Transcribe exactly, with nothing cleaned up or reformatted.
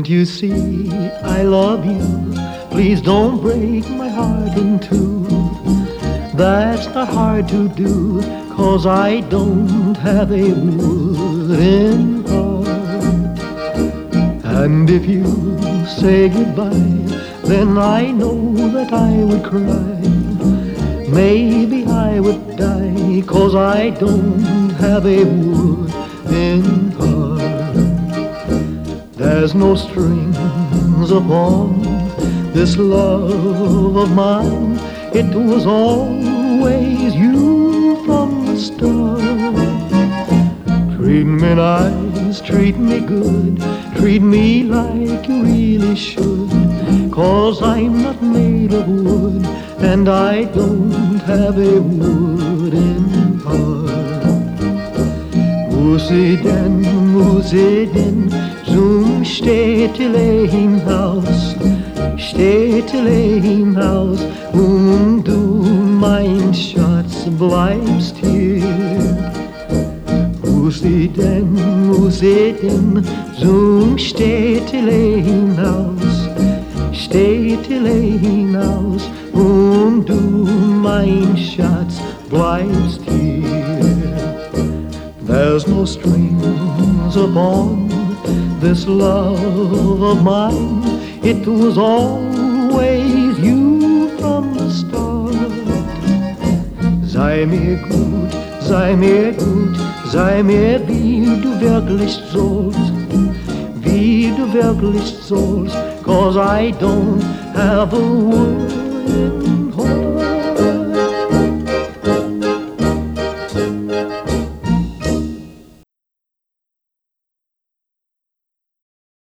you see I love you? Please don't break my heart in two. That's not hard to do, 'cause I don't have a wooden heart. And if you say goodbye, then I know that I would cry. Maybe I would die, 'cause I don't have a wooden heart. There's no strings upon this love of mine. It was always you from the start. Treat me nice, treat me good, treat me like you really should, 'cause I'm not made of wood, and I don't have a wooden heart. Musiden, musiden, zum Städtele hinaus, Städtele hinaus, und du, mein Schatz, bleibst hier. Musiden, musiden, zum Städtele hinaus, Städtele hinaus, und du, mein Schatz, bleibst hier. There's no strings upon this love of mine. It was always you from the start. Sei mir gut, sei mir gut, sei mir wie du wirklich sollst, wie du wirklich sollst, 'cause I don't have a wooden heart.